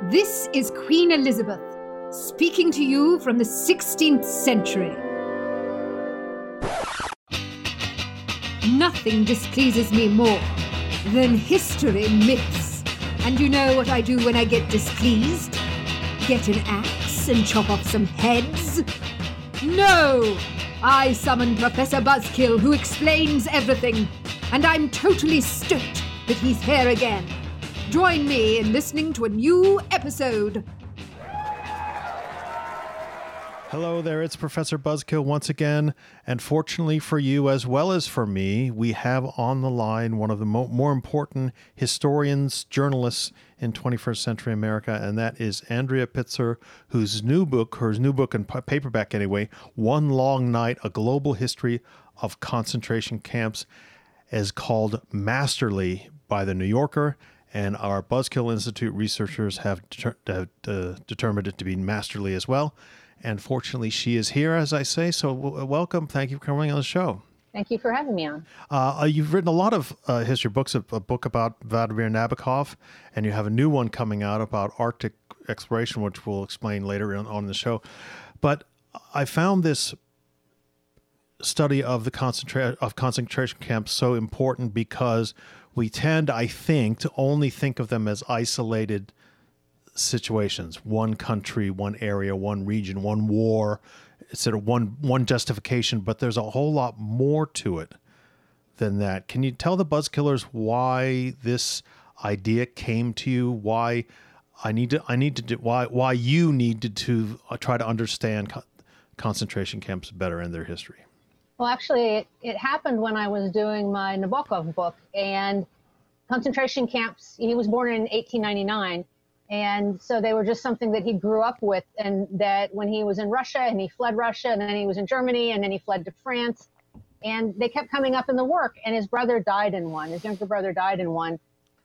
This is Queen Elizabeth, speaking to you from the 16th century. Nothing displeases me more than history myths. And you know what I do when I get displeased? Get an axe and chop off some heads? No! I summon Professor Buzzkill, who explains everything, and I'm totally stoked that he's here again. Join me in listening to a new episode. Hello there, it's Professor Buzzkill once again, and fortunately for you as well as for me, we have on the line one of the more important historians, journalists in 21st century America, and that is Andrea Pitzer, whose new book in paperback anyway, One Long Night, A Global History of Concentration Camps, is called Masterly by The New Yorker, and our Buzzkill Institute researchers have determined it to be masterly as well. And fortunately, she is here, as I say. So welcome. Thank you for coming on the show. Thank you for having me on. You've written a lot of history books, a book about Vladimir Nabokov, and you have a new one coming out about Arctic exploration, which we'll explain later on the show. But I found this study of the concentration camps so important because we tend, I think, to only think of them as isolated situations, one country, one area, one region, one war, instead of one justification, but there's a whole lot more to it than that. Can you tell the Buzzkillers why this idea came to you? Why you needed to try to understand concentration camps better and their history? Well, actually, it happened when I was doing my Nabokov book, and concentration camps, he was born in 1899. And so they were just something that he grew up with, and that when he was in Russia and he fled Russia, and then he was in Germany, and then he fled to France, and they kept coming up in the work, and his brother died in one. His younger brother died in one.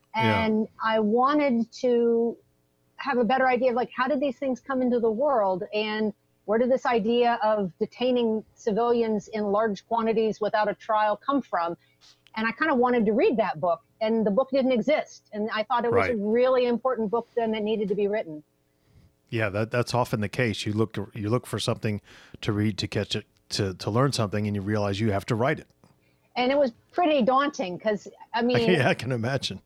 And I wanted to have a better idea of, like, how did these things come into the world, and where did this idea of detaining civilians in large quantities without a trial come from? And I kind of wanted to read that book, and the book didn't exist. And I thought it was a really important book then that needed to be written. Yeah, that's often the case. You look for something to read, to catch it, to learn something, and you realize you have to write it. And it was pretty daunting because, I mean... Yeah, I can imagine.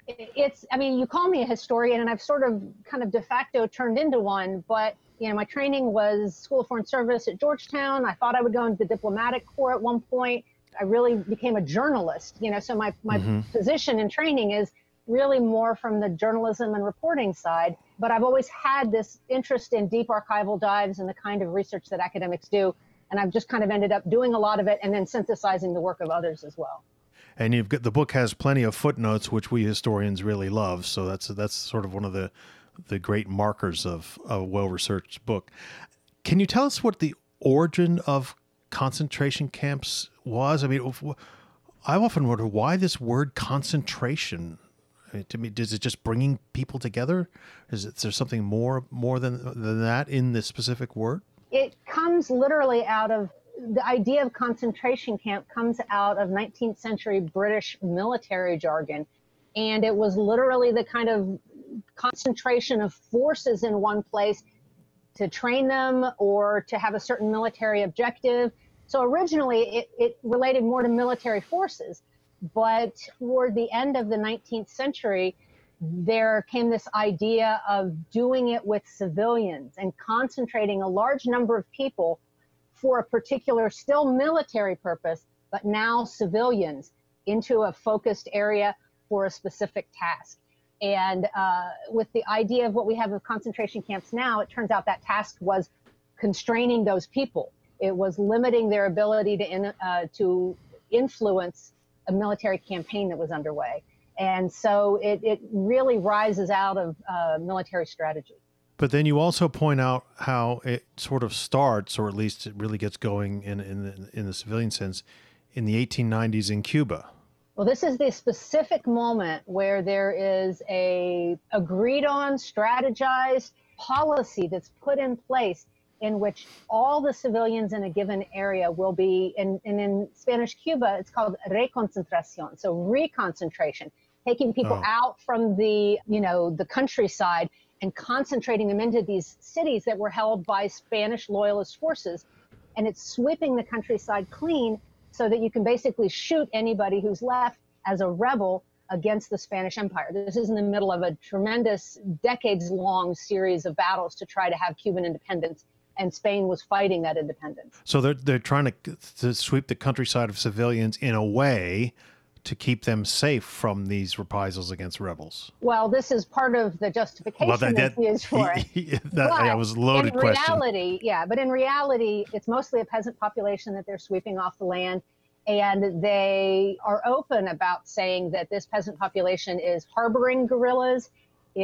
You call me a historian, and I've sort of kind of de facto turned into one, but, my training was School of Foreign Service at Georgetown. I thought I would go into the diplomatic corps at one point. I really became a journalist, so my position and training is really more from the journalism and reporting side. But I've always had this interest in deep archival dives and the kind of research that academics do. And I've just kind of ended up doing a lot of it and then synthesizing the work of others as well. And the book has plenty of footnotes, which we historians really love. So that's sort of one of the great markers of a well-researched book. Can you tell us what the origin of concentration camps was? I mean, I often wonder why this word concentration. I mean, to me, is it just bringing people together? Is there something more than that in this specific word? It comes literally out of the idea of concentration camp comes out of 19th century British military jargon. And it was literally the kind of concentration of forces in one place to train them or to have a certain military objective. So originally it related more to military forces, but toward the end of the 19th century, there came this idea of doing it with civilians and concentrating a large number of people for a particular, still military purpose, but now civilians into a focused area for a specific task. And with the idea of what we have of concentration camps now, it turns out that task was constraining those people. It was limiting their ability to influence a military campaign that was underway. And so it really rises out of military strategy. But then you also point out how it sort of starts, or at least it really gets going in the civilian sense, in the 1890s in Cuba. Well, this is the specific moment where there is a agreed on, strategized policy that's put in place in which all the civilians in a given area will be, and in Spanish Cuba, it's called reconcentración, so reconcentration, taking people out from the, the countryside and concentrating them into these cities that were held by Spanish loyalist forces. And it's sweeping the countryside clean so that you can basically shoot anybody who's left as a rebel against the Spanish Empire. This is in the middle of a tremendous, decades-long series of battles to try to have Cuban independence, and Spain was fighting that independence. So they're trying to sweep the countryside of civilians in a way to keep them safe from these reprisals against rebels. Well, this is part of the justification that's used for it. That was a loaded question. But in reality, it's mostly a peasant population that they're sweeping off the land. And they are open about saying that this peasant population is harboring guerrillas,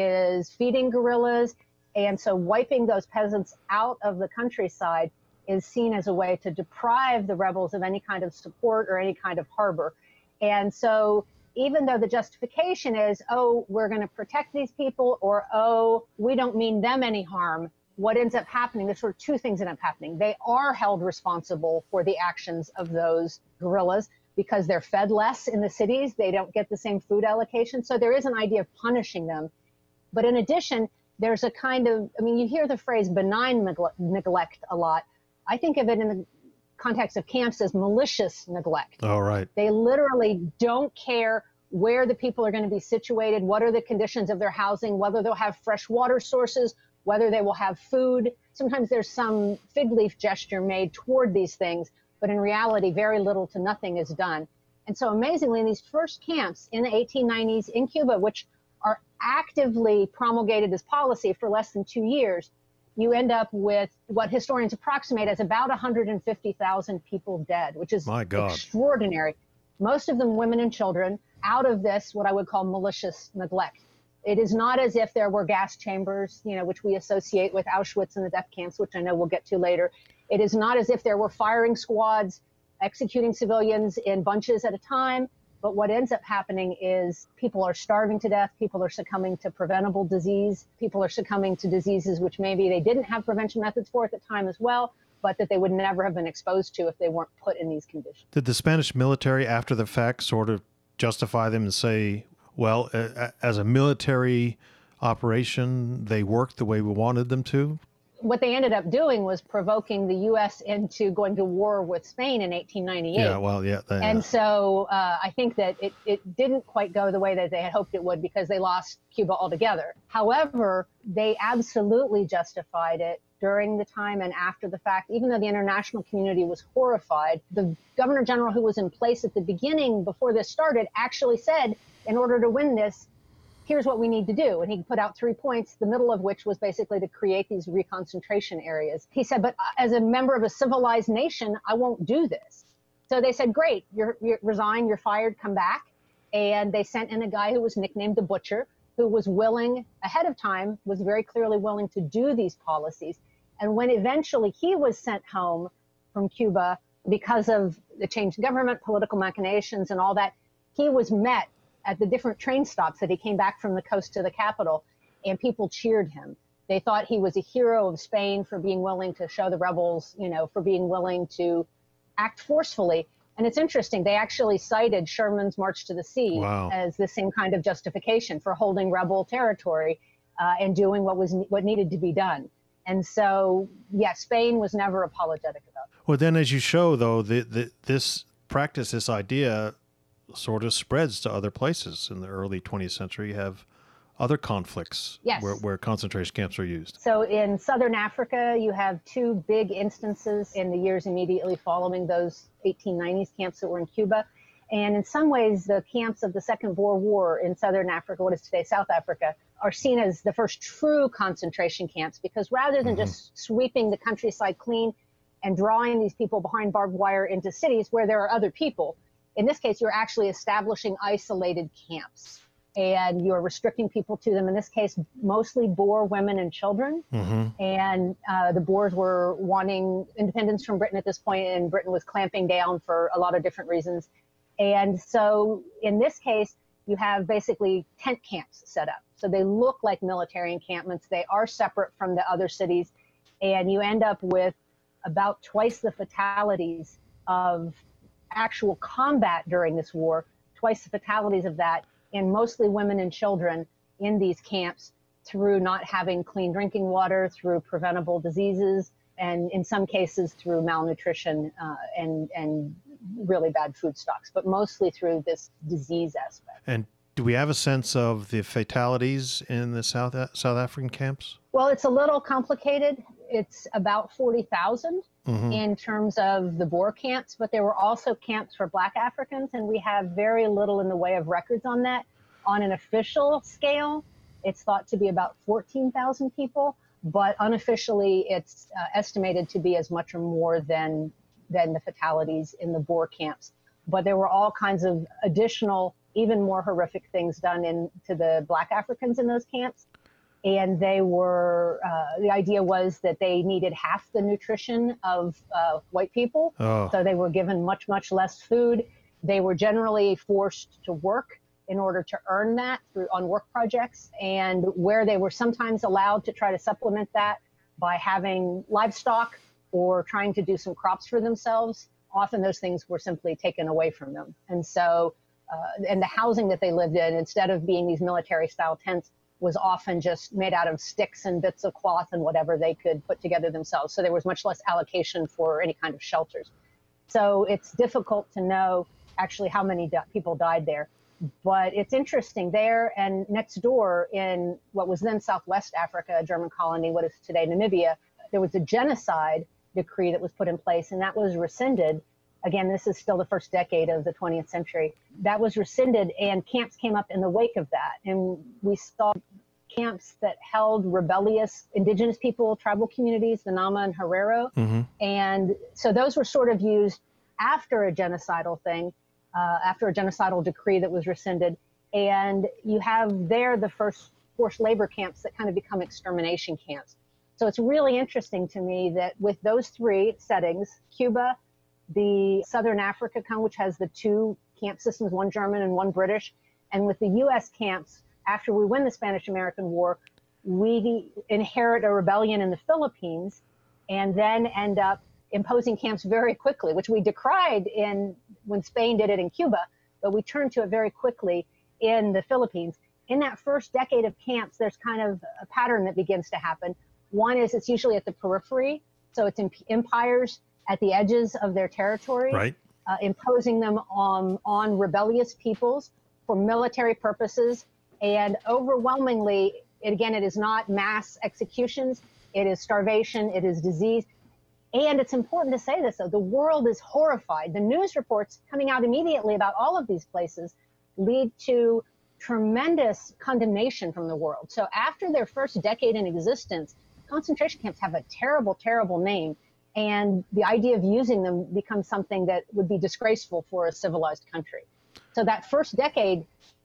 is feeding guerrillas. And so wiping those peasants out of the countryside is seen as a way to deprive the rebels of any kind of support or any kind of harbor. And so even though the justification is, oh, we're going to protect these people, or, oh, we don't mean them any harm, what ends up happening, there's sort of two things end up happening. They are held responsible for the actions of those guerrillas because they're fed less in the cities. They don't get the same food allocation. So there is an idea of punishing them. But in addition, there's a kind of, you hear the phrase benign neglect a lot. I think of it in the context of camps as malicious neglect. Oh, right. They literally don't care where the people are going to be situated, what are the conditions of their housing, whether they'll have fresh water sources, whether they will have food. Sometimes there's some fig leaf gesture made toward these things, but in reality, very little to nothing is done. And so amazingly, in these first camps in the 1890s in Cuba, which are actively promulgated as policy for less than 2 years, you end up with what historians approximate as about 150,000 people dead, which is extraordinary. Most of them women and children, out of this, what I would call malicious neglect. It is not as if there were gas chambers, which we associate with Auschwitz and the death camps, which I know we'll get to later. It is not as if there were firing squads executing civilians in bunches at a time. But what ends up happening is people are starving to death. People are succumbing to preventable disease. People are succumbing to diseases which maybe they didn't have prevention methods for at the time as well, but that they would never have been exposed to if they weren't put in these conditions. Did the Spanish military, after the fact, sort of justify them and say, well, as a military operation, they worked the way we wanted them to? What they ended up doing was provoking the U.S. into going to war with Spain in 1898. Yeah, well, yeah. And so I think that it didn't quite go the way that they had hoped it would because they lost Cuba altogether. However, they absolutely justified it during the time and after the fact, even though the international community was horrified. The governor general who was in place at the beginning before this started actually said, in order to win this, here's what we need to do. And he put out 3 points, the middle of which was basically to create these reconcentration areas. He said, but as a member of a civilized nation, I won't do this. So they said, great, you resign, you're fired, come back. And they sent in a guy who was nicknamed the Butcher, who was willing, ahead of time, was very clearly willing to do these policies. And when eventually he was sent home from Cuba because of the change in government, political machinations and all that, he was met at the different train stops that he came back from the coast to the capital, and people cheered him. They thought he was a hero of Spain for being willing to show the rebels, for being willing to act forcefully. And it's interesting, they actually cited Sherman's March to the Sea as the same kind of justification for holding rebel territory and doing what needed to be done. And so, Spain was never apologetic about it. Well, then as you show, though, this practice, this idea sort of spreads to other places. In the early 20th century, you have other conflicts where concentration camps are used. So in southern Africa, you have two big instances in the years immediately following those 1890s camps that were in Cuba. And in some ways, the camps of the Second Boer War in southern Africa, what is today South Africa, are seen as the first true concentration camps, because rather than just sweeping the countryside clean and drawing these people behind barbed wire into cities where there are other people, in this case, you're actually establishing isolated camps, and you're restricting people to them. In this case, mostly Boer women and children. And the Boers were wanting independence from Britain at this point, and Britain was clamping down for a lot of different reasons. And so in this case, you have basically tent camps set up. So they look like military encampments. They are separate from the other cities. And you end up with about twice the fatalities of actual combat during this war, twice the fatalities of that, in mostly women and children in these camps. through not having clean drinking water, through preventable diseases, and in some cases through malnutrition and really bad food stocks, but mostly through this disease aspect. And do we have a sense of the fatalities in the South African camps? Well, it's a little complicated. It's about 40,000 in terms of the Boer camps, but there were also camps for Black Africans, and we have very little in the way of records on that. On an official scale, it's thought to be about 14,000 people, but unofficially it's estimated to be as much or more than the fatalities in the Boer camps. But there were all kinds of additional, even more horrific things done to the Black Africans in those camps. And they were, the idea was that they needed half the nutrition of white people. Oh. So they were given much, much less food. They were generally forced to work in order to earn that on work projects, and where they were sometimes allowed to try to supplement that by having livestock or trying to do some crops for themselves, often those things were simply taken away from them. And so, and the housing that they lived in, instead of being these military-style tents, was often just made out of sticks and bits of cloth and whatever they could put together themselves. So there was much less allocation for any kind of shelters. So it's difficult to know actually how many people died there. But it's interesting there and next door in what was then Southwest Africa, a German colony, what is today Namibia, there was a genocide decree that was put in place, and that was rescinded. Again, this is still the first decade of the 20th century. That was rescinded, and camps came up in the wake of that. And we saw camps that held rebellious indigenous people, tribal communities, the Nama and Herero. And so those were sort of used after a genocidal thing. After a genocidal decree that was rescinded. And you have there the first forced labor camps that kind of become extermination camps. So it's really interesting to me that with those three settings, Cuba, the Southern Africa, which has the two camp systems, one German and one British, and with the U.S. camps, after we win the Spanish-American War, we inherit a rebellion in the Philippines and then end up imposing camps very quickly, which we decried when Spain did it in Cuba, but we turned to it very quickly in the Philippines. In that first decade of camps, there's kind of a pattern that begins to happen. One is it's usually at the periphery, so it's empires at the edges of their territory, right. Imposing them on rebellious peoples for military purposes, and overwhelmingly, it is not mass executions, it is starvation, it is disease. And it's important to say this, though, the world is horrified. The news reports coming out immediately about all of these places lead to tremendous condemnation from the world. So after their first decade in existence, concentration camps have a terrible, terrible name. And the idea of using them becomes something that would be disgraceful for a civilized country. So that first decade,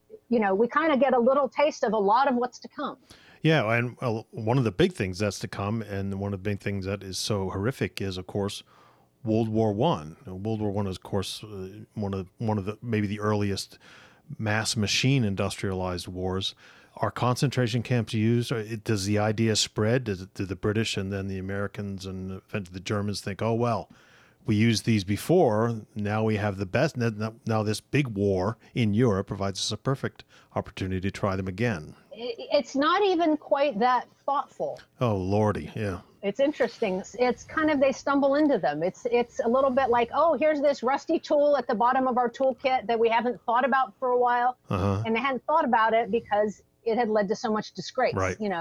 we kind of get a little taste of a lot of what's to come. Yeah, and one of the big things that's to come, and one of the big things that is so horrific is, of course, World War I. World War I is, of course, one of the maybe the earliest mass machine industrialized wars. Are concentration camps used? Does the idea spread? Do the British and then the Americans and the Germans think, oh, well, we used these before, now we have the best. Now this big war in Europe provides us a perfect opportunity to try them again. It's not even quite that thoughtful. Oh, Lordy, yeah. It's interesting. It's kind of, they stumble into them. It's a little bit like, oh, here's this rusty tool at the bottom of our toolkit that we haven't thought about for a while. And they hadn't thought about it because it had led to so much disgrace, right. And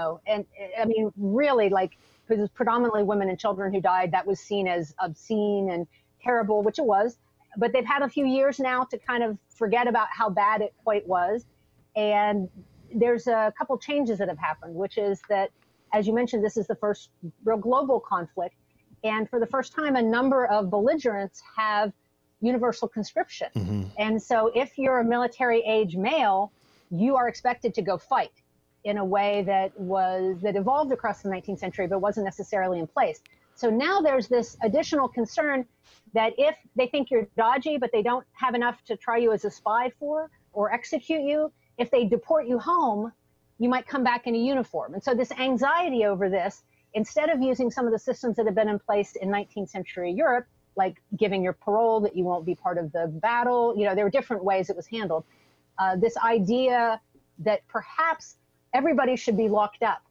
I mean, really, like, it was predominantly women and children who died. That was seen as obscene and terrible, which it was. But they've had a few years now to kind of forget about how bad it quite was. And there's a couple changes that have happened, which is that, as you mentioned, this is the first real global conflict. And for the first time, a number of belligerents have universal conscription. And so if you're a military age male, you are expected to go fight in a way that evolved across the 19th century, but wasn't necessarily in place. So now there's this additional concern that if they think you're dodgy, but they don't have enough to try you as a spy for or execute you, if they deport you home, you might come back in a uniform. And so this anxiety over this, instead of using some of the systems that have been in place in 19th century Europe, like giving your parole that you won't be part of the battle, there were different ways it was handled. This idea that perhaps everybody should be locked up.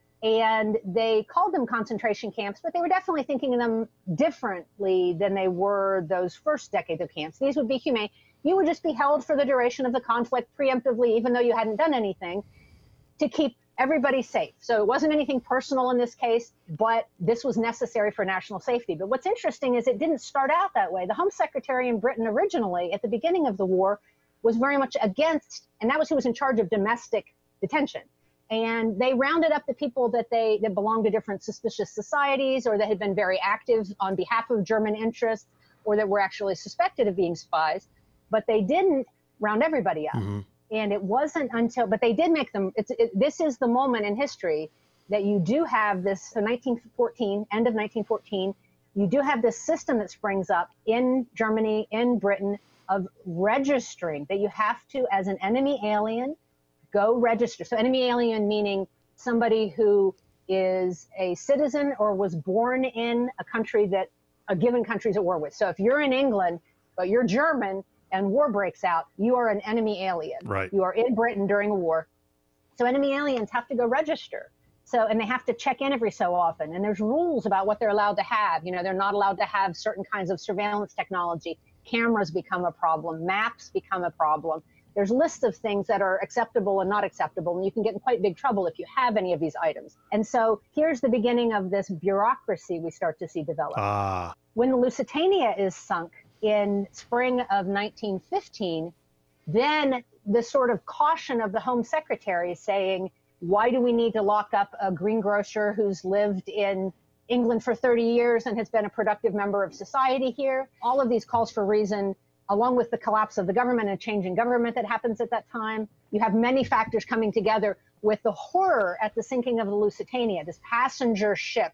And they called them concentration camps, but they were definitely thinking of them differently than they were those first decades of camps. These would be humane. You would just be held for the duration of the conflict preemptively, even though you hadn't done anything, to keep everybody safe. So it wasn't anything personal in this case, but this was necessary for national safety. But what's interesting is it didn't start out that way. The Home Secretary in Britain originally, at the beginning of the war, was very much against, and that was who was in charge of domestic detention. And they rounded up the people that belonged to different suspicious societies, or that had been very active on behalf of German interests, or that were actually suspected of being spies. But they didn't round everybody up. Mm-hmm. And it wasn't until, but they did make them, this is the moment in history that you do have this, so 1914, end of 1914, you do have this system that springs up in Germany, in Britain, of registering, that you have to, as an enemy alien, go register. So enemy alien meaning somebody who is a citizen or was born in a country that a given country's at war with. So if you're in England, but you're German and war breaks out, you are an enemy alien. Right. You are in Britain during a war. So enemy aliens have to go register. So, and they have to check in every so often. And there's rules about what they're allowed to have. You know, they're not allowed to have certain kinds of surveillance technology. Cameras become a problem. Maps become a problem. There's lists of things that are acceptable and not acceptable, and you can get in quite big trouble if you have any of these items. And so here's the beginning of this bureaucracy we start to see develop. When the Lusitania is sunk in spring of 1915, then the sort of caution of the Home Secretary saying, why do we need to lock up a greengrocer who's lived in England for 30 years and has been a productive member of society here? All of these calls for reason, along with the collapse of the government and change in government that happens at that time. You have many factors coming together with the horror at the sinking of the Lusitania, this passenger ship,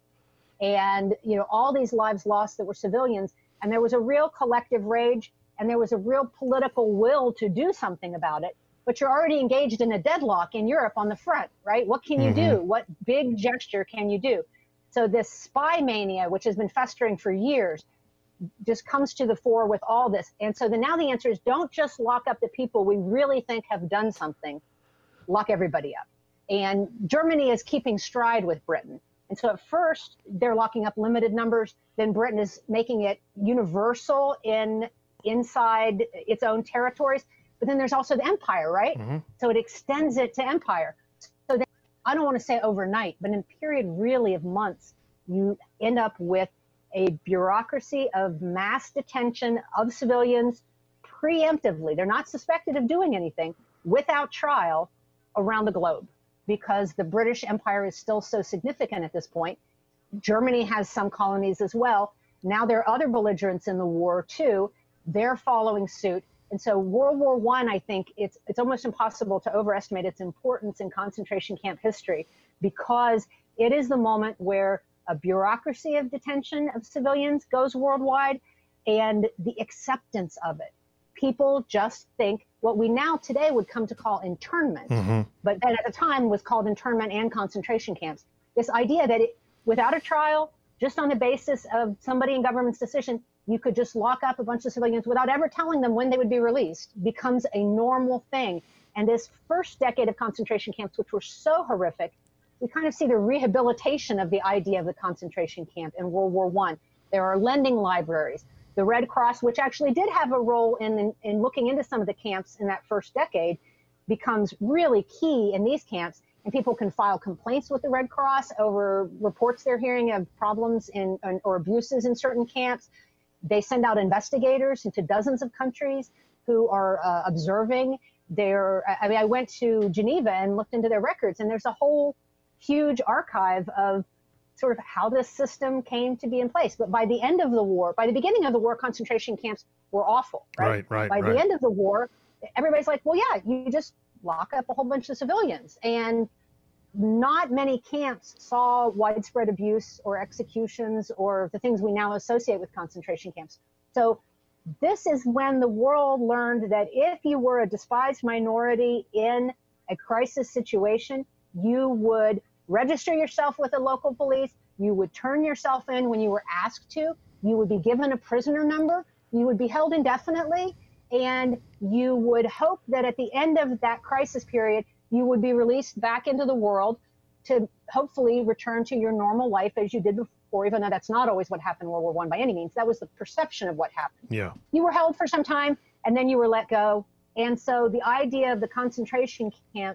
and all these lives lost that were civilians. And there was a real collective rage, and there was a real political will to do something about it. But you're already engaged in a deadlock in Europe on the front, right? What can you do? What big gesture can you do? So this spy mania, which has been festering for years, just comes to the fore with all this. And so now the answer is, don't just lock up the people we really think have done something, lock everybody up. And Germany is keeping stride with Britain. And so at first they're locking up limited numbers, then Britain is making it universal inside its own territories. But then there's also the empire, right? Mm-hmm. So it extends it to empire. So then, I don't want to say overnight, but in a period really of months, you end up with a bureaucracy of mass detention of civilians preemptively. They're not suspected of doing anything, without trial, around the globe, because the British Empire is still so significant at this point. Germany has some colonies as well. Now there are other belligerents in the war too. They're following suit. And so World War I think it's almost impossible to overestimate its importance in concentration camp history, because it is the moment where a bureaucracy of detention of civilians goes worldwide, and the acceptance of it. People just think what we now today would come to call internment, but then at the time was called internment and concentration camps. This idea that without a trial, just on the basis of somebody in government's decision, you could just lock up a bunch of civilians without ever telling them when they would be released, becomes a normal thing. And this first decade of concentration camps, which were so horrific, we kind of see the rehabilitation of the idea of the concentration camp in World War I. There are lending libraries. The Red Cross, which actually did have a role in looking into some of the camps in that first decade, becomes really key in these camps. And people can file complaints with the Red Cross over reports they're hearing of problems or abuses in certain camps. They send out investigators into dozens of countries who are observing. I went to Geneva and looked into their records, and there's a whole huge archive of sort of how this system came to be in place. But by the end of the war, by the beginning of the war, concentration camps were awful, right? By the end of the war, everybody's like, well, yeah, you just lock up a whole bunch of civilians. And not many camps saw widespread abuse or executions or the things we now associate with concentration camps. So this is when the world learned that if you were a despised minority in a crisis situation, you would register yourself with the local police, you would turn yourself in when you were asked to, you would be given a prisoner number, you would be held indefinitely, and you would hope that at the end of that crisis period, you would be released back into the world to hopefully return to your normal life as you did before, even though that's not always what happened in World War I by any means. That was the perception of what happened. Yeah. You were held for some time, and then you were let go. And so the idea of the concentration camp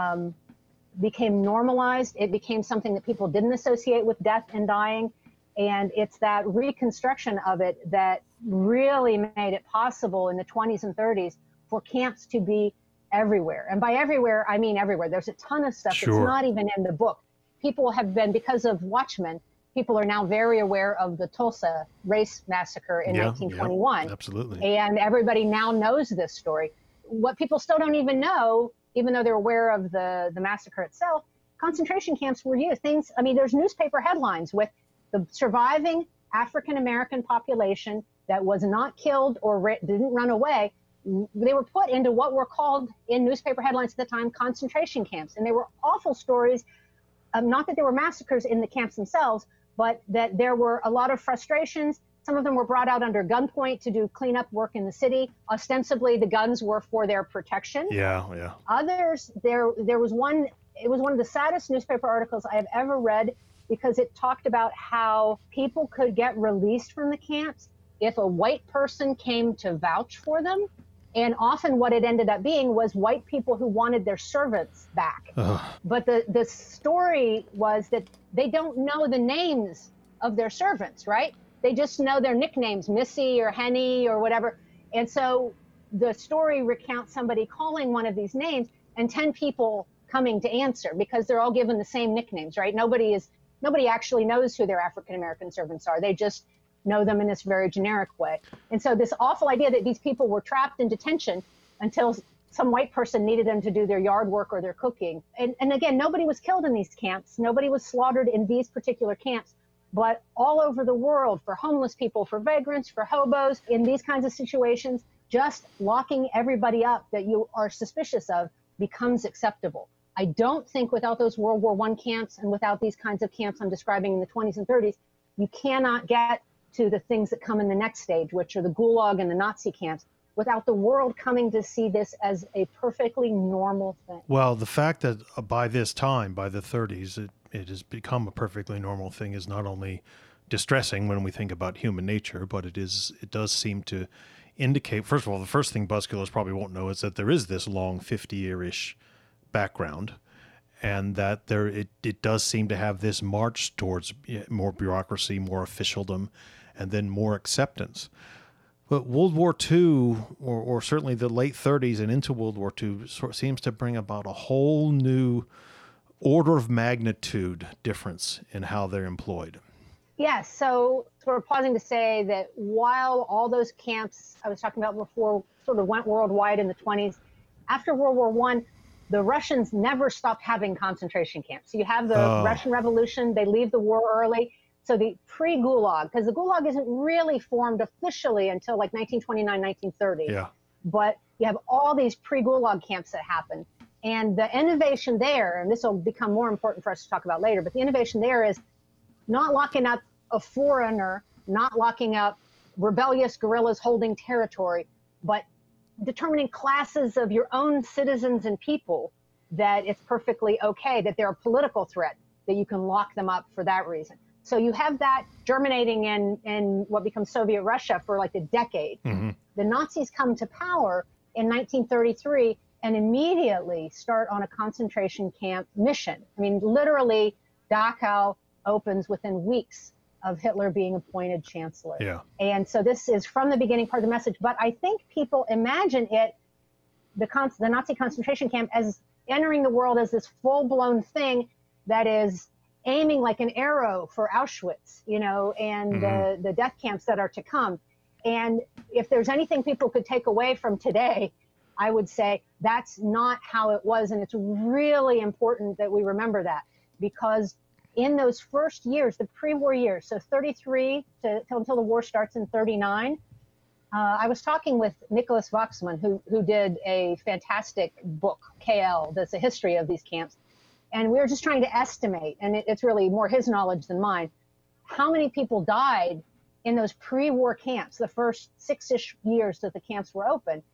became normalized. It became something that people didn't associate with death and dying. And it's that reconstruction of it that really made it possible in the 20s and 30s for camps to be everywhere. And by everywhere, I mean everywhere. There's a ton of stuff Sure. that's not even in the book. People have been, because of Watchmen, people are now very aware of the Tulsa race massacre in 1921. Yeah, absolutely. And everybody now knows this story. What people still don't even know, even though they're aware of the massacre itself, concentration camps were used. There's newspaper headlines with the surviving African-American population that was not killed or didn't run away. They were put into what were called in newspaper headlines at the time concentration camps. And they were awful stories, not that there were massacres in the camps themselves, but that there were a lot of frustrations. Some of them were brought out under gunpoint to do cleanup work in the city. Ostensibly, the guns were for their protection. Yeah. Others, there was one, it was one of the saddest newspaper articles I have ever read, because it talked about how people could get released from the camps if a white person came to vouch for them. And often what it ended up being was white people who wanted their servants back. But the story was that they don't know the names of their servants, right? They just know their nicknames, Missy or Henny or whatever. And so the story recounts somebody calling one of these names and 10 people coming to answer, because they're all given the same nicknames, right? Nobody actually knows who their African-American servants are. They just know them in this very generic way. And so this awful idea that these people were trapped in detention until some white person needed them to do their yard work or their cooking. And again, nobody was killed in these camps. Nobody was slaughtered in these particular camps. But all over the world, for homeless people, for vagrants, for hobos, in these kinds of situations, just locking everybody up that you are suspicious of becomes acceptable. I don't think without those World War I camps and without these kinds of camps I'm describing in the 20s and 30s, you cannot get to the things that come in the next stage, which are the Gulag and the Nazi camps, without the world coming to see this as a perfectly normal thing. Well, the fact that by this time, by the 30s, it has become a perfectly normal thing is not only distressing when we think about human nature, but it does seem to indicate, first of all, the first thing buzzkillers probably won't know is that there is this long 50-year-ish background, and that it does seem to have this march towards more bureaucracy, more officialdom, and then more acceptance. But World War II, or certainly the late 30s and into World War II, seems to bring about a whole new order of magnitude difference in how they're employed. Yes, so we're pausing to say that while all those camps I was talking about before sort of went worldwide in the 20s, after World War I, the Russians never stopped having concentration camps. So you have the Russian Revolution, they leave the war early. So the pre-Gulag, because the Gulag isn't really formed officially until like 1929, 1930. Yeah. But you have all these pre-Gulag camps that happen. And the innovation there, and this will become more important for us to talk about later, but the innovation there is not locking up a foreigner, not locking up rebellious guerrillas holding territory, but determining classes of your own citizens and people that it's perfectly okay, that they're a political threat, that you can lock them up for that reason. So you have that germinating in what becomes Soviet Russia for like a decade. Mm-hmm. The Nazis come to power in 1933 and immediately start on a concentration camp mission. I mean, literally, Dachau opens within weeks of Hitler being appointed chancellor. Yeah. And so this is from the beginning part of the message, but I think people imagine it, the Nazi concentration camp, as entering the world as this full-blown thing that is aiming like an arrow for Auschwitz, and the death camps that are to come. And if there's anything people could take away from today, I would say that's not how it was. And it's really important that we remember that, because in those first years, the pre-war years, so 33 until the war starts in 39, I was talking with Nicholas Waxman, who did a fantastic book, KL, that's a history of these camps. And we were just trying to estimate, and it's really more his knowledge than mine, how many people died in those pre-war camps, the first 6-ish years that the camps were open.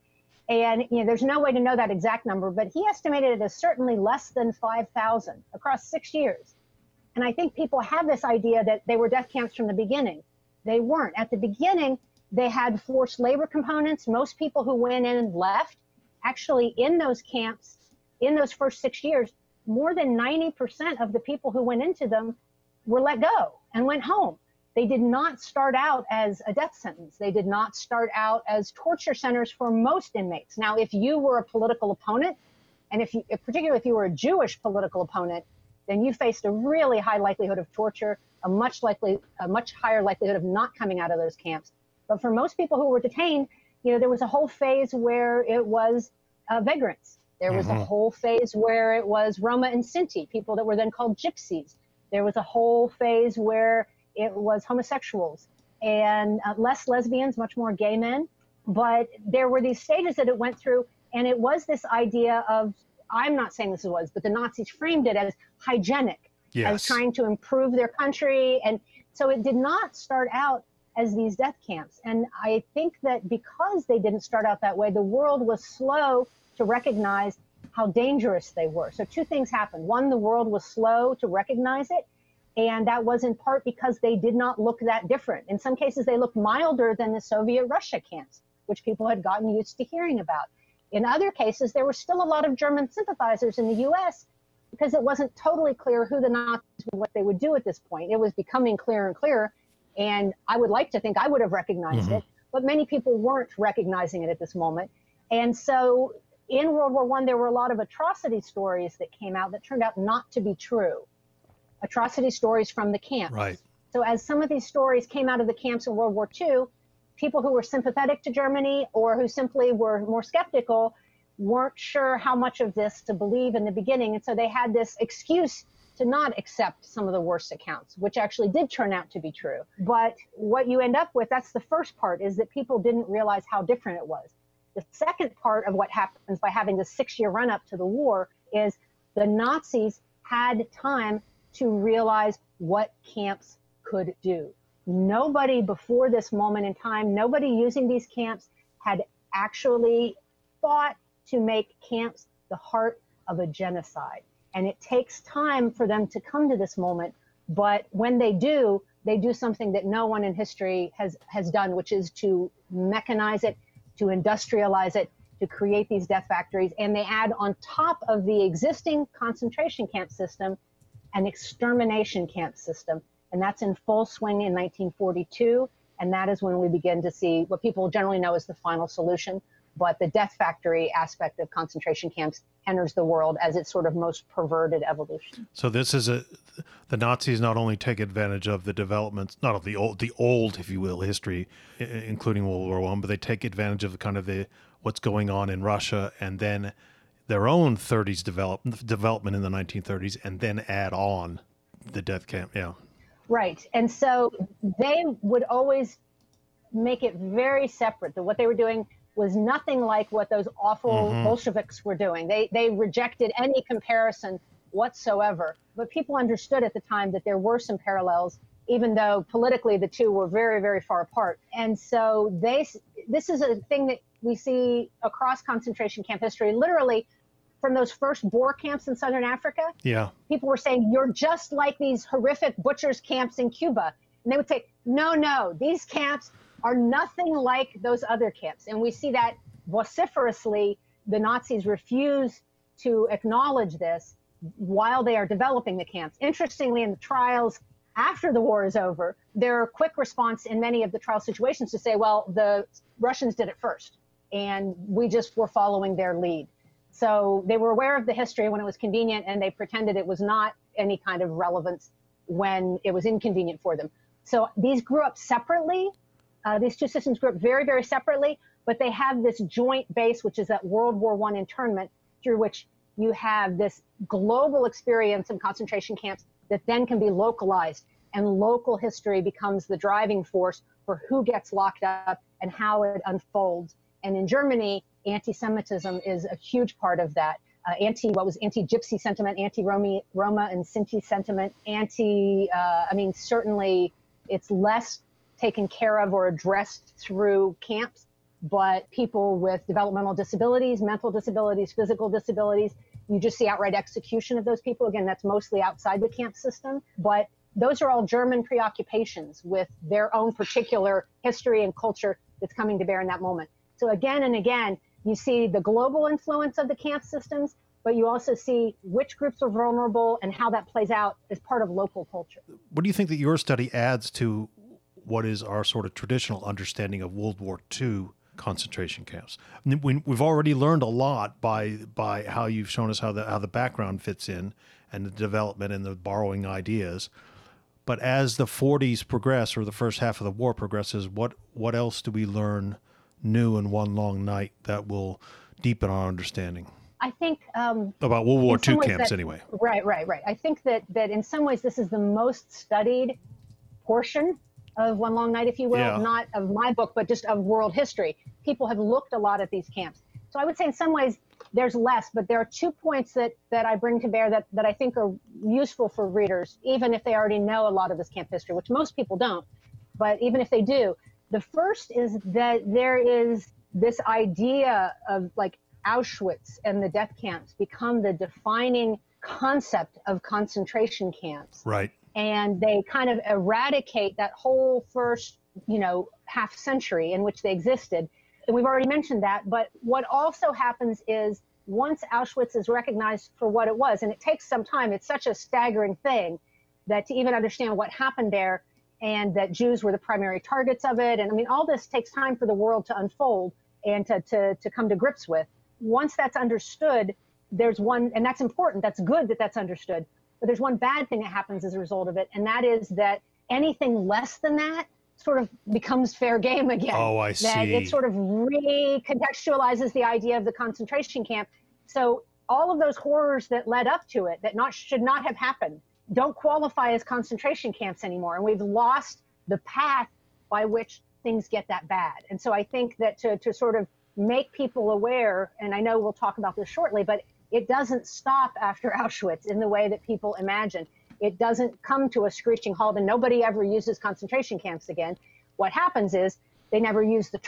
And there's no way to know that exact number, but he estimated it as certainly less than 5,000 across 6 years. And I think people have this idea that they were death camps from the beginning. They weren't. At the beginning, they had forced labor components. Most people who went in and left, actually in those camps, in those first 6 years, more than 90% of the people who went into them were let go and went home. They did not start out as a death sentence. They did not start out as torture centers for most inmates. Now, if you were a political opponent, and particularly if you were a Jewish political opponent, then you faced a really high likelihood of torture, a much higher likelihood of not coming out of those camps. But for most people who were detained, there was a whole phase where it was vagrants. There was a whole phase where it was Roma and Sinti, people that were then called gypsies. There was a whole phase where it was homosexuals and less lesbians, much more gay men. But there were these stages that it went through, and it was this idea of, I'm not saying this was, but the Nazis framed it as hygienic, as trying to improve their country. And so it did not start out as these death camps. And I think that because they didn't start out that way, the world was slow to recognize how dangerous they were. So two things happened. One, the world was slow to recognize it. And that was in part because they did not look that different. In some cases, they looked milder than the Soviet Russia camps, which people had gotten used to hearing about. In other cases, there were still a lot of German sympathizers in the U.S. because it wasn't totally clear who the Nazis were, what they would do at this point. It was becoming clearer and clearer. And I would like to think I would have recognized it, but many people weren't recognizing it at this moment. And so in World War I, there were a lot of atrocity stories that came out that turned out not to be true. Atrocity stories from the camps. Right. So as some of these stories came out of the camps in World War II, people who were sympathetic to Germany or who simply were more skeptical weren't sure how much of this to believe in the beginning. And so they had this excuse to not accept some of the worst accounts, which actually did turn out to be true. But what you end up with, that's the first part, is that people didn't realize how different it was. The second part of what happens by having the 6-year run-up to the war is the Nazis had time to realize what camps could do. Nobody before this moment in time, nobody using these camps had actually thought to make camps the heart of a genocide. And it takes time for them to come to this moment. But when they do something that no one in history has done, which is to mechanize it, to industrialize it, to create these death factories. And they add on top of the existing concentration camp system an extermination camp system. And that's in full swing in 1942. And that is when we begin to see what people generally know as the final solution. But the death factory aspect of concentration camps enters the world as its sort of most perverted evolution. So this is the Nazis not only take advantage of the developments, not of the old, if you will, history, including World War I, but they take advantage of what's going on in Russia, and then their own 30s development in the 1930s, and then add on the death camp. Yeah. Right. And so they would always make it very separate, that what they were doing was nothing like what those awful Bolsheviks were doing. They rejected any comparison whatsoever. But people understood at the time that there were some parallels, even though politically the two were very, very far apart. And so this is a thing that we see across concentration camp history, literally from those first Boer camps in Southern Africa. Yeah. People were saying, you're just like these horrific butchers camps in Cuba. And they would say, no, these camps are nothing like those other camps. And we see that vociferously, the Nazis refuse to acknowledge this while they are developing the camps. Interestingly, in the trials after the war is over, their quick response in many of the trial situations to say, well, the Russians did it first, and we just were following their lead. So they were aware of the history when it was convenient, and they pretended it was not any kind of relevance when it was inconvenient for them. So these grew up separately. These two systems grew up very, very separately, but they have this joint base, which is that World War I internment, through which you have this global experience in concentration camps that then can be localized, and local history becomes the driving force for who gets locked up and how it unfolds. And in Germany, anti-Semitism is a huge part of that. Anti-Gypsy sentiment, anti-Roma and Sinti sentiment, certainly it's less taken care of or addressed through camps, but people with developmental disabilities, mental disabilities, physical disabilities. You just see outright execution of those people. Again, that's mostly outside the camp system, but those are all German preoccupations with their own particular history and culture that's coming to bear in that moment. So again and again, you see the global influence of the camp systems, but you also see which groups are vulnerable and how that plays out as part of local culture. What do you think that your study adds to what is our sort of traditional understanding of World War II concentration camps? We've already learned a lot by how you've shown us how the background fits in and the development and the borrowing ideas. But as the 40s progress, or the first half of the war progresses, what else do we learn new in one long night that will deepen our understanding? I think about World War II camps, anyway. Right. I think that in some ways this is the most studied portion of One Long Night, if you will, not of my book, but just of world history. People have looked a lot at these camps. So I would say in some ways there's less, but there are 2 points that I bring to bear that I think are useful for readers, even if they already know a lot of this camp history, which most people don't. But even if they do, the first is that there is this idea of like Auschwitz and the death camps become the defining concept of concentration camps. Right. And they kind of eradicate that whole first, half century in which they existed. And we've already mentioned that. But what also happens is once Auschwitz is recognized for what it was, and it takes some time, it's such a staggering thing that to even understand what happened there and that Jews were the primary targets of it. And I mean, all this takes time for the world to unfold and to come to grips with. Once that's understood, there's one, and that's important, that's good that that's understood, but there's one bad thing that happens as a result of it, and that is that anything less than that sort of becomes fair game again. Oh, I see. That it sort of recontextualizes the idea of the concentration camp. So all of those horrors that led up to it that should not have happened don't qualify as concentration camps anymore, and we've lost the path by which things get that bad. And so I think that to sort of make people aware, and I know we'll talk about this shortly, but it doesn't stop after Auschwitz in the way that people imagine. It doesn't come to a screeching halt and nobody ever uses concentration camps again. What happens is they never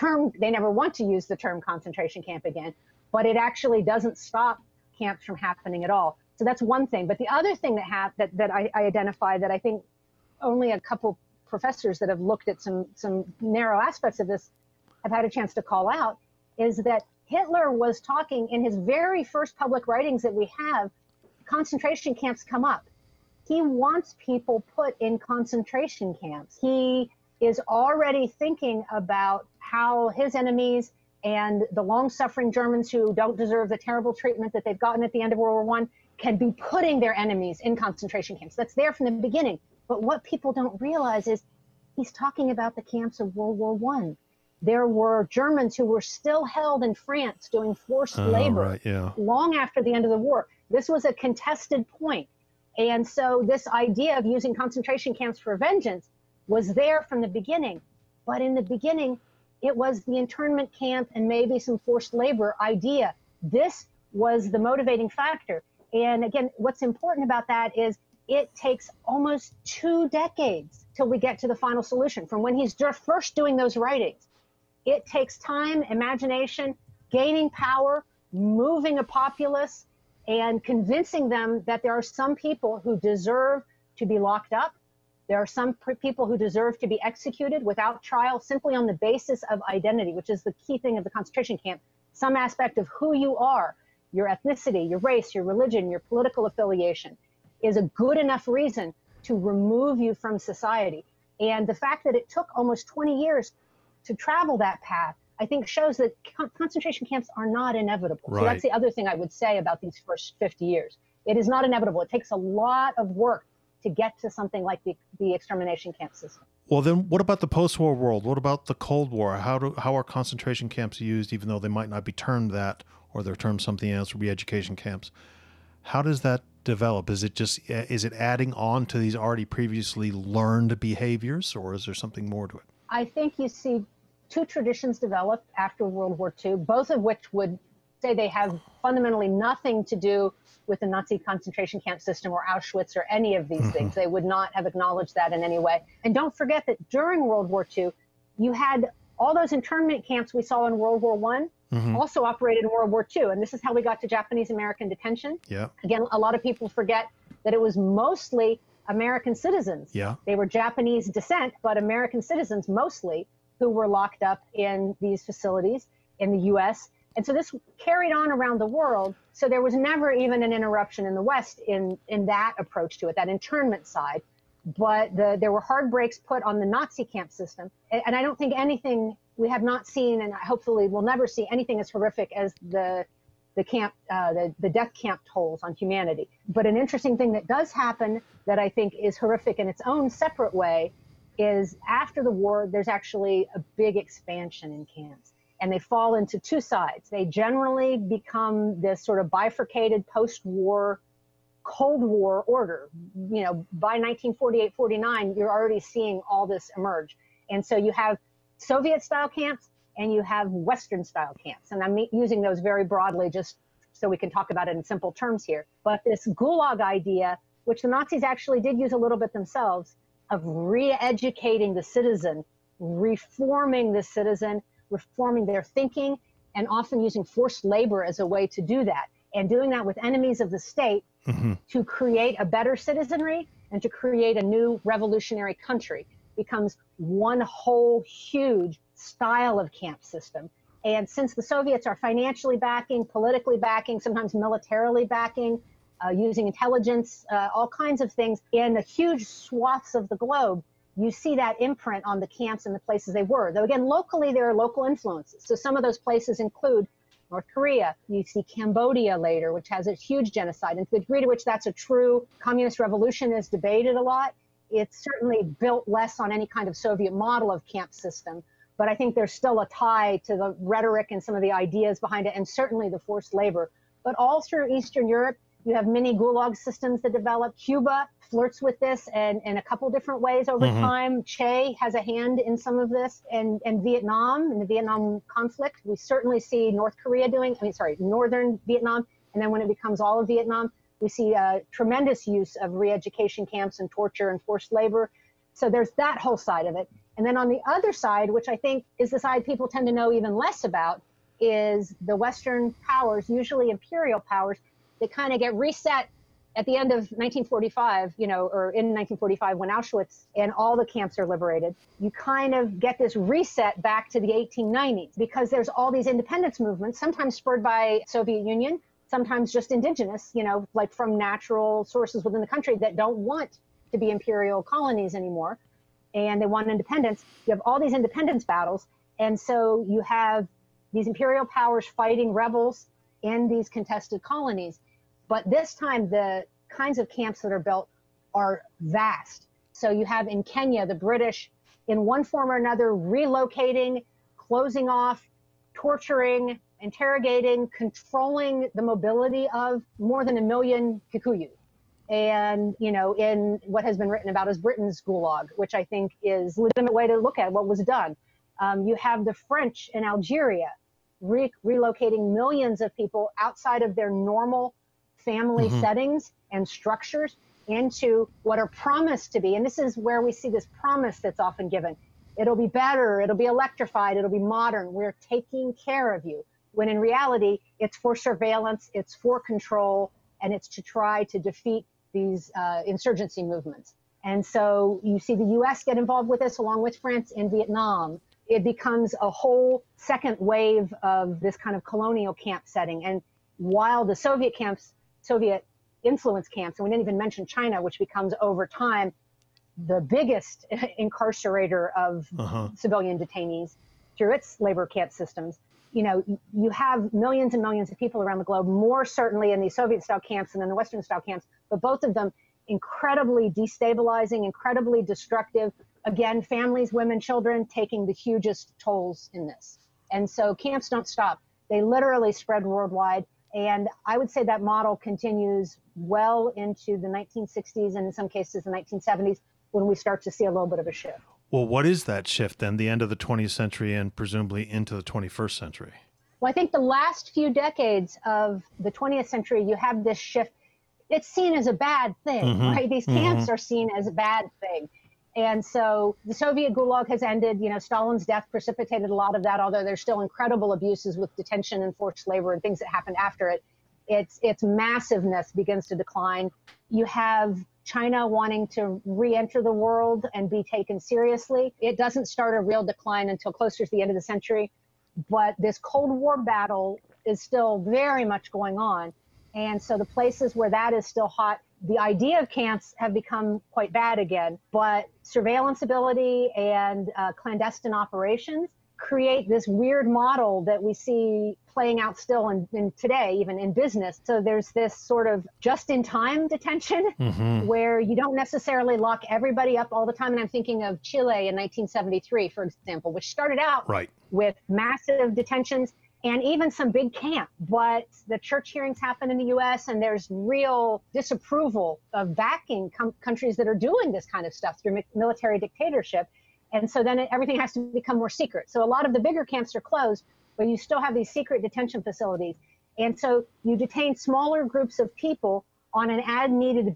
want to use the term concentration camp again, but it actually doesn't stop camps from happening at all. So that's one thing. But the other thing that I identify that I think only a couple professors that have looked at some narrow aspects of this have had a chance to call out is that Hitler was talking in his very first public writings that we have, concentration camps come up. He wants people put in concentration camps. He is already thinking about how his enemies and the long-suffering Germans who don't deserve the terrible treatment that they've gotten at the end of World War I can be putting their enemies in concentration camps. That's there from the beginning. But what people don't realize is he's talking about the camps of World War I. There were Germans who were still held in France doing forced labor long after the end of the war. This was a contested point. And so this idea of using concentration camps for vengeance was there from the beginning. But in the beginning, it was the internment camp and maybe some forced labor idea. This was the motivating factor. And again, what's important about that is it takes almost 2 decades till we get to the final solution from when he's first doing those writings. It takes time, imagination, gaining power, moving a populace, and convincing them that there are some people who deserve to be locked up. There are some people who deserve to be executed without trial simply on the basis of identity, which is the key thing of the concentration camp. Some aspect of who you are, your ethnicity, your race, your religion, your political affiliation is a good enough reason to remove you from society. And the fact that it took almost 20 years to travel that path, I think shows that concentration camps are not inevitable. Right. So that's the other thing I would say about these first 50 years. It is not inevitable. It takes a lot of work to get to something like the extermination camp system. Well, then what about the post-war world? What about the Cold War? How are concentration camps used, even though they might not be termed that, or they're termed something else, re-education camps? How does that develop? Is it adding on to these already previously learned behaviors, or is there something more to it? I think you see 2 traditions develop after World War II, both of which would say they have fundamentally nothing to do with the Nazi concentration camp system or Auschwitz or any of these things. They would not have acknowledged that in any way. And don't forget that during World War II, you had All those internment camps we saw in World War I also operated in World War II. And this is how we got to Japanese American detention. Yeah. Again, a lot of people forget that it was mostly American citizens. Yeah. They were Japanese descent, but American citizens mostly who were locked up in these facilities in the U.S. And so this carried on around the world. So there was never even an interruption in the West in that approach to it, that internment side. But there were hard brakes put on the Nazi camp system. And I don't think anything, we have not seen, and hopefully we'll never see anything as horrific as the death camp tolls on humanity. But an interesting thing that does happen that I think is horrific in its own separate way is after the war, there's actually a big expansion in camps. And they fall into two sides. They generally become this sort of bifurcated post-war Cold War order. You know, by 1948-49, you're already seeing all this emerge. And so you have Soviet-style camps and you have Western-style camps. And I'm using those very broadly just so we can talk about it in simple terms here. But this Gulag idea, which the Nazis actually did use a little bit themselves, of re-educating the citizen, reforming the citizen, reforming their thinking, and often using forced labor as a way to do that. And doing that with enemies of the state to create a better citizenry and to create a new revolutionary country becomes one whole huge style of camp system. And since the Soviets are financially backing, politically backing, sometimes militarily backing, using intelligence, all kinds of things in a huge swaths of the globe, you see that imprint on the camps and the places they were. Though again, locally, there are local influences. So some of those places include North Korea. You see Cambodia later, which has a huge genocide. And to the degree to which that's a true communist revolution is debated a lot. It's certainly built less on any kind of Soviet model of camp system. But I think there's still a tie to the rhetoric and some of the ideas behind it, and certainly the forced labor. But all through Eastern Europe, you have mini gulag systems that develop. Cuba flirts with this and in a couple different ways over time. Che has a hand in some of this. And Vietnam, in the Vietnam conflict, we certainly see northern Vietnam. And then when it becomes all of Vietnam, we see a tremendous use of re-education camps and torture and forced labor. So there's that whole side of it. And then on the other side, which I think is the side people tend to know even less about, is the Western powers, usually imperial powers, that kind of get reset at the end of 1945, or in 1945 when Auschwitz and all the camps are liberated. You kind of get this reset back to the 1890s because there's all these independence movements, sometimes spurred by Soviet Union, sometimes just indigenous, like from natural sources within the country that don't want to be imperial colonies anymore. And they want independence. You have all these independence battles. And so you have these imperial powers fighting rebels in these contested colonies. But this time, the kinds of camps that are built are vast. So you have in Kenya, the British, in one form or another, relocating, closing off, torturing, interrogating, controlling the mobility of more than 1 million Kikuyu. And, in what has been written about as Britain's Gulag, which I think is a legitimate way to look at what was done. You have the French in Algeria relocating millions of people outside of their normal family settings and structures into what are promised to be. And this is where we see this promise that's often given. It'll be better. It'll be electrified. It'll be modern. We're taking care of you. When in reality, it's for surveillance, it's for control, and it's to try to defeat these insurgency movements. And so you see the U.S. get involved with this along with France in Vietnam. It becomes a whole second wave of this kind of colonial camp setting. And while the Soviet influence camps, and we didn't even mention China, which becomes over time the biggest incarcerator of civilian detainees through its labor camp systems, you have millions and millions of people around the globe, more certainly in the Soviet-style camps than in the Western-style camps, but both of them incredibly destabilizing, incredibly destructive. Again, families, women, children taking the hugest tolls in this. And so camps don't stop. They literally spread worldwide. And I would say that model continues well into the 1960s and in some cases the 1970s when we start to see a little bit of a shift. Well, what is that shift then, the end of the 20th century and presumably into the 21st century? Well, I think the last few decades of the 20th century, you have this shift. It's seen as a bad thing, right? These camps are seen as a bad thing. And so the Soviet Gulag has ended. Stalin's death precipitated a lot of that, although there's still incredible abuses with detention and forced labor and things that happened after it. Its massiveness begins to decline. You have China wanting to re-enter the world and be taken seriously. It doesn't start a real decline until closer to the end of the century, but this Cold War battle is still very much going on. And so the places where that is still hot, the idea of camps have become quite bad again, but surveillance ability and clandestine operations create this weird model that we see playing out still in today, even in business. So there's this sort of just-in-time detention where you don't necessarily lock everybody up all the time. And I'm thinking of Chile in 1973, for example, which started out with massive detentions and even some big camp. But the church hearings happen in the U.S., and there's real disapproval of backing countries that are doing this kind of stuff through military dictatorship. And so then everything has to become more secret. So a lot of the bigger camps are closed, but you still have these secret detention facilities. And so you detain smaller groups of people on an as-needed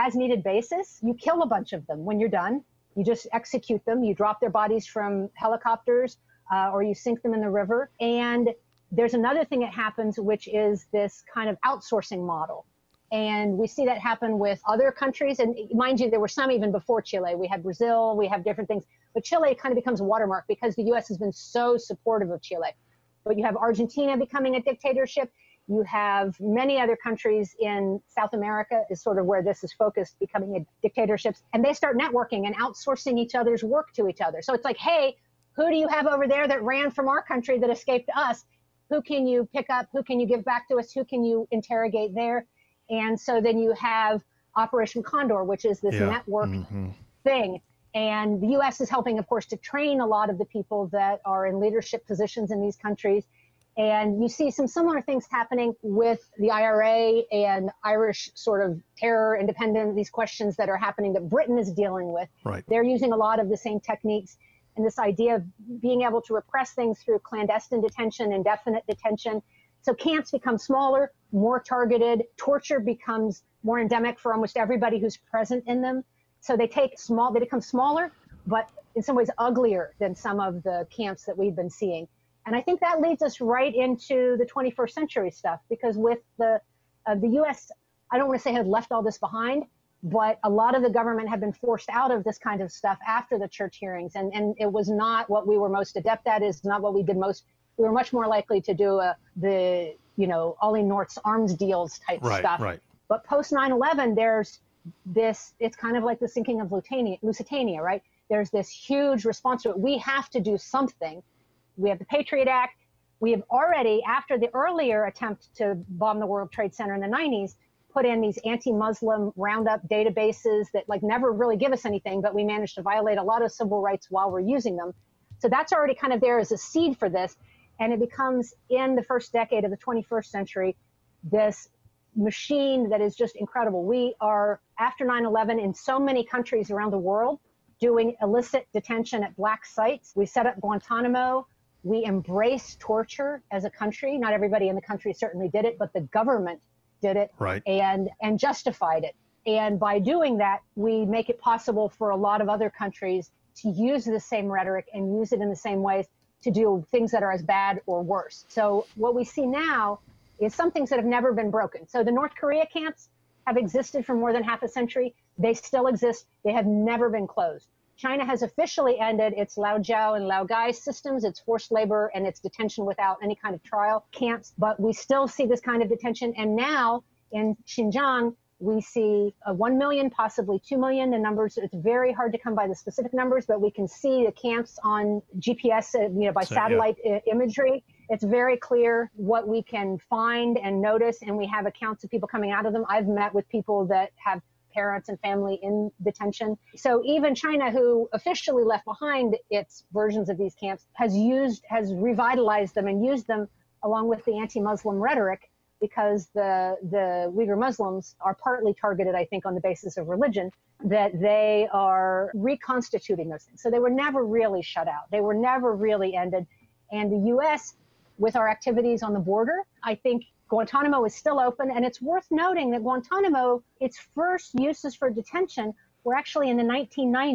basis. You kill a bunch of them when you're done. You just execute them. You drop their bodies from helicopters or you sink them in the river. And there's another thing that happens, which is this kind of outsourcing model. And we see that happen with other countries. And mind you, there were some even before Chile. We had Brazil, we have different things. But Chile kind of becomes a watermark because the U.S. has been so supportive of Chile. But you have Argentina becoming a dictatorship. You have many other countries in South America is sort of where this is focused, becoming dictatorships. And they start networking and outsourcing each other's work to each other. So it's like, hey, who do you have over there that ran from our country that escaped us? Who can you pick up? Who can you give back to us? Who can you interrogate there? And so then you have Operation Condor, which is this network thing. And the U.S. is helping, of course, to train a lot of the people that are in leadership positions in these countries. And you see some similar things happening with the IRA and Irish sort of terror, independence, these questions that are happening that Britain is dealing with. Right. They're using a lot of the same techniques. And this idea of being able to repress things through clandestine detention, indefinite detention. So camps become smaller, more targeted. Torture becomes more endemic for almost everybody who's present in them. So they become smaller, but in some ways uglier than some of the camps that we've been seeing. And I think that leads us right into the 21st century stuff, because with the U.S., I don't want to say had left all this behind, but a lot of the government had been forced out of this kind of stuff after the church hearings. And it was not what we were most adept at, is not what we did most. We were much more likely to do the Ollie North's arms deals type stuff. Right. But post 9/11, there's this, it's kind of like the sinking of Lusitania, right? There's this huge response to it. We have to do something. We have the Patriot Act. We have already, after the earlier attempt to bomb the World Trade Center in the 90s, put in these anti-Muslim roundup databases that never really give us anything, but we managed to violate a lot of civil rights while we're using them. So that's already kind of there as a seed for this. And it becomes, in the first decade of the 21st century, this machine that is just incredible. We are, after 9/11, in so many countries around the world, doing illicit detention at black sites. We set up Guantanamo. We embrace torture as a country. Not everybody in the country certainly did it, but the government did it and justified it. And by doing that, we make it possible for a lot of other countries to use the same rhetoric and use it in the same ways to do things that are as bad or worse. So what we see now is some things that have never been broken. So the North Korea camps have existed for more than half a century. They still exist. They have never been closed. China has officially ended its Laojiao and Laogai systems, its forced labor and its detention without any kind of trial camps, but we still see this kind of detention. And now in Xinjiang, we see 1 million, possibly 2 million. The numbers, it's very hard to come by the specific numbers, but we can see the camps on GPS, by satellite imagery. It's very clear what we can find and notice, and we have accounts of people coming out of them. I've met with people that have parents and family in detention. So even China, who officially left behind its versions of these camps, has revitalized them and used them along with the anti-Muslim rhetoric, because the Uyghur Muslims are partly targeted, I think, on the basis of religion, that they are reconstituting those things. So they were never really shut out. They were never really ended. And the U.S., with our activities on the border, I think Guantanamo is still open. And it's worth noting that Guantanamo, its first uses for detention were actually in the 1990s.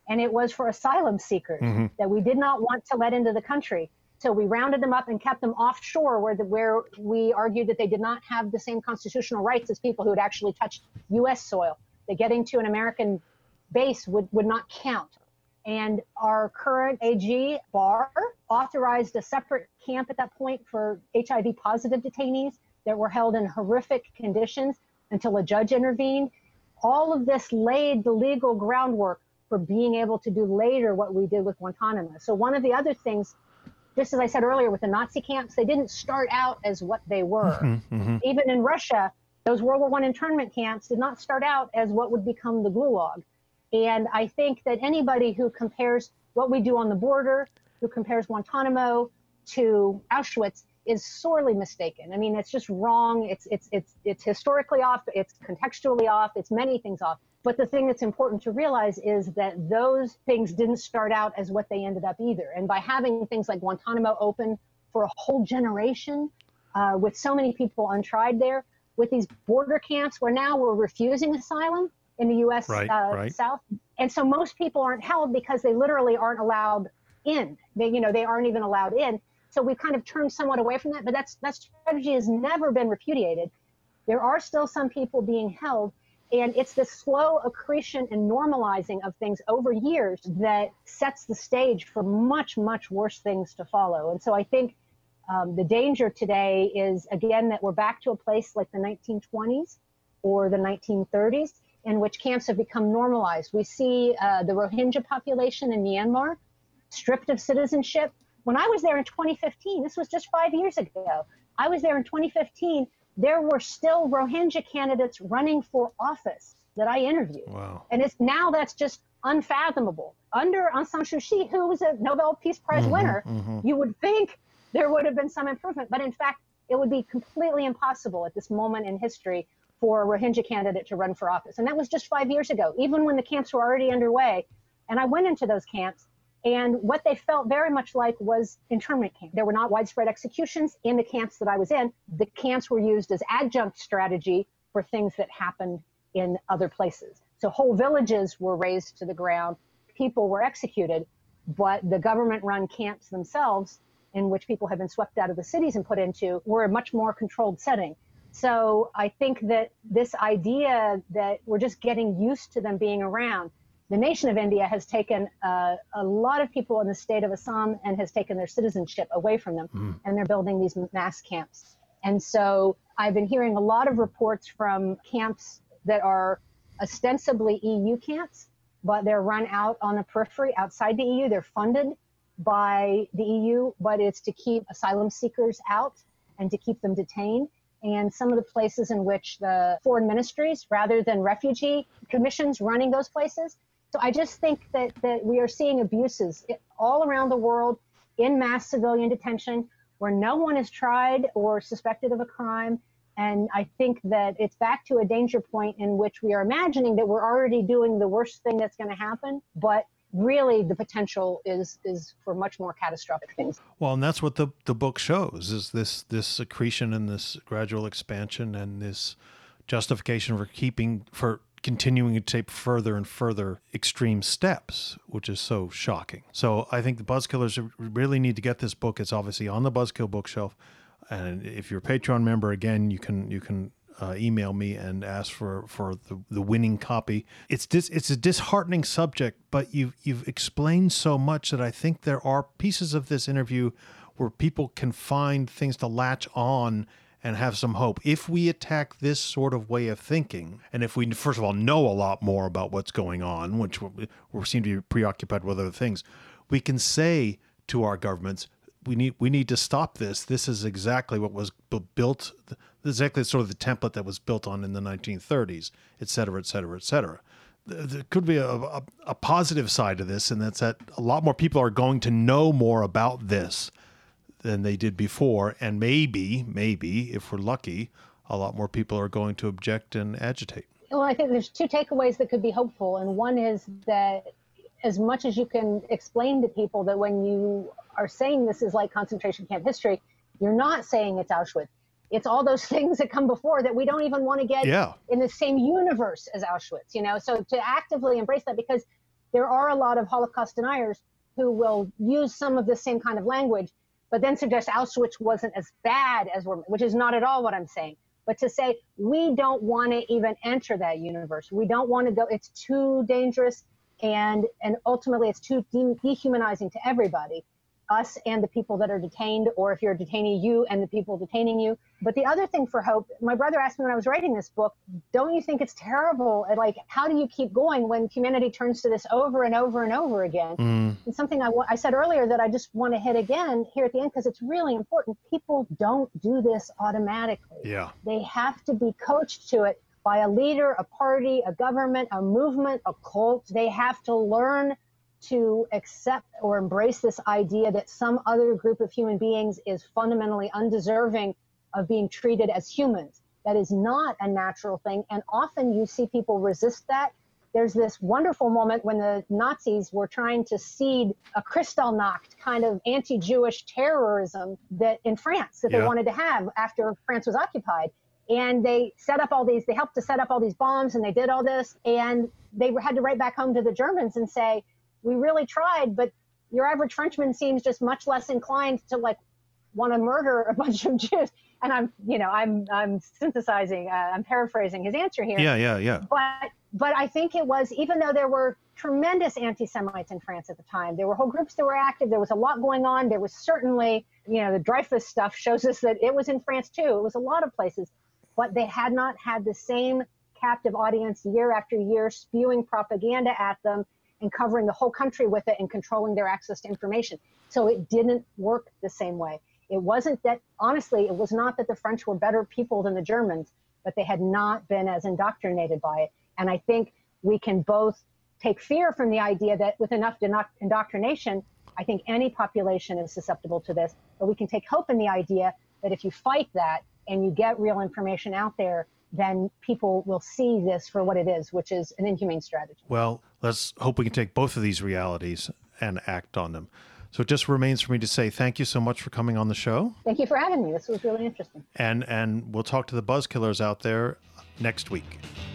and it was for asylum seekers that we did not want to let into the country. So we rounded them up and kept them offshore where we argued that they did not have the same constitutional rights as people who had actually touched U.S. soil, that getting to an American base would not count. And our current AG, Barr, authorized a separate camp at that point for HIV-positive detainees that were held in horrific conditions until a judge intervened. All of this laid the legal groundwork for being able to do later what we did with Guantanamo. So one of the other things, just as I said earlier with the Nazi camps, they didn't start out as what they were. Even in Russia, those World War I internment camps did not start out as what would become the Gulag. And I think that anybody who compares what we do on the border, who compares Guantanamo to Auschwitz, is sorely mistaken. I mean, it's just wrong. It's historically off. It's contextually off. It's many things off. But the thing that's important to realize is that those things didn't start out as what they ended up either. And by having things like Guantanamo open for a whole generation, with so many people untried there, with these border camps where now we're refusing asylum in the U.S. South. And so most people aren't held because they literally aren't allowed in. They aren't even allowed in. So we've kind of turned somewhat away from that, but that strategy has never been repudiated. There are still some people being held, and it's this slow accretion and normalizing of things over years that sets the stage for much, much worse things to follow. And so I think the danger today is, again, that we're back to a place like the 1920s or the 1930s, in which camps have become normalized. We see the Rohingya population in Myanmar stripped of citizenship. When I was there in 2015, this was just 5 years ago, I was there in 2015, there were still Rohingya candidates running for office that I interviewed. Wow. And that's just unfathomable. Under Aung San Suu Kyi, who was a Nobel Peace Prize winner, you would think there would have been some improvement. But in fact, it would be completely impossible at this moment in history for a Rohingya candidate to run for office. And that was just 5 years ago, even when the camps were already underway. And I went into those camps, and what they felt very much like was internment camps. There were not widespread executions in the camps that I was in. The camps were used as adjunct strategy for things that happened in other places. So whole villages were razed to the ground, people were executed, but the government-run camps themselves, in which people had been swept out of the cities and put into, were a much more controlled setting. So I think that this idea that we're just getting used to them being around, the nation of India has taken a lot of people in the state of Assam and has taken their citizenship away from them, and they're building these mass camps. And so I've been hearing a lot of reports from camps that are ostensibly EU camps, but they're run out on the periphery outside the EU. They're funded by the EU, but it's to keep asylum seekers out and to keep them detained. And some of the places in which the foreign ministries, rather than refugee commissions running those places. So I just think that we are seeing abuses all around the world in mass civilian detention where no one is tried or suspected of a crime. And I think that it's back to a danger point in which we are imagining that we're already doing the worst thing that's going to happen, but really the potential is for much more catastrophic things. Well, and that's what the book shows, is this accretion and this gradual expansion and this justification for continuing to take further and further extreme steps, which is so shocking. So I think the Buzzkillers really need to get this book. It's obviously on the Buzzkill bookshelf. And if you're a Patreon member, again, you can email me and ask for the winning copy. It's a disheartening subject, but you've explained so much that I think there are pieces of this interview where people can find things to latch on and have some hope. If we attack this sort of way of thinking, and if we, first of all, know a lot more about what's going on, which we seem to be preoccupied with other things, we can say to our governments, we need to stop this. This is exactly what was built, exactly sort of the template that was built on in the 1930s, et cetera, et cetera, et cetera. There could be a positive side to this, and that's that a lot more people are going to know more about this than they did before, and maybe, if we're lucky, a lot more people are going to object and agitate. Well, I think there's two takeaways that could be hopeful, and one is that as much as you can explain to people that when you are saying this is like concentration camp history, you're not saying it's Auschwitz. It's all those things that come before that we don't even want to get in the same universe as Auschwitz, So to actively embrace that, because there are a lot of Holocaust deniers who will use some of the same kind of language, but then suggest Auschwitz wasn't as bad as which is not at all what I'm saying. But to say, we don't want to even enter that universe. We don't want to go. It's too dangerous. And ultimately, it's too dehumanizing to everybody, us and the people that are detained, or if you're a detainee, you and the people detaining you. But the other thing for hope, my brother asked me when I was writing this book, don't you think it's terrible? Like, how do you keep going when humanity turns to this over and over and over again? And something I said earlier that I just want to hit again here at the end, because it's really important. People don't do this automatically. Yeah. They have to be coached to it by a leader, a party, a government, a movement, a cult. They have to learn to accept or embrace this idea that some other group of human beings is fundamentally undeserving of being treated as humans. That is not a natural thing. And often you see people resist that. There's this wonderful moment when the Nazis were trying to seed a Kristallnacht kind of anti-Jewish terrorism that in France that they wanted to have after France was occupied. And they helped to set up all these bombs, and they did all this. And they had to write back home to the Germans and say, we really tried, but your average Frenchman seems just much less inclined to want to murder a bunch of Jews. And I'm synthesizing, I'm paraphrasing his answer here. Yeah. But I think it was, even though there were tremendous anti-Semites in France at the time, there were whole groups that were active. There was a lot going on. There was certainly, the Dreyfus stuff shows us that it was in France too. It was a lot of places, but they had not had the same captive audience year after year spewing propaganda at them and covering the whole country with it and controlling their access to information. So it didn't work the same way. It wasn't that, honestly, it was not that the French were better people than the Germans, but they had not been as indoctrinated by it. And I think we can both take fear from the idea that with enough indoctrination, I think any population is susceptible to this, but we can take hope in the idea that if you fight that and you get real information out there, then people will see this for what it is, which is an inhumane strategy. Well, let's hope we can take both of these realities and act on them. So it just remains for me to say thank you so much for coming on the show. Thank you for having me. This was really interesting. And we'll talk to the buzzkillers out there next week.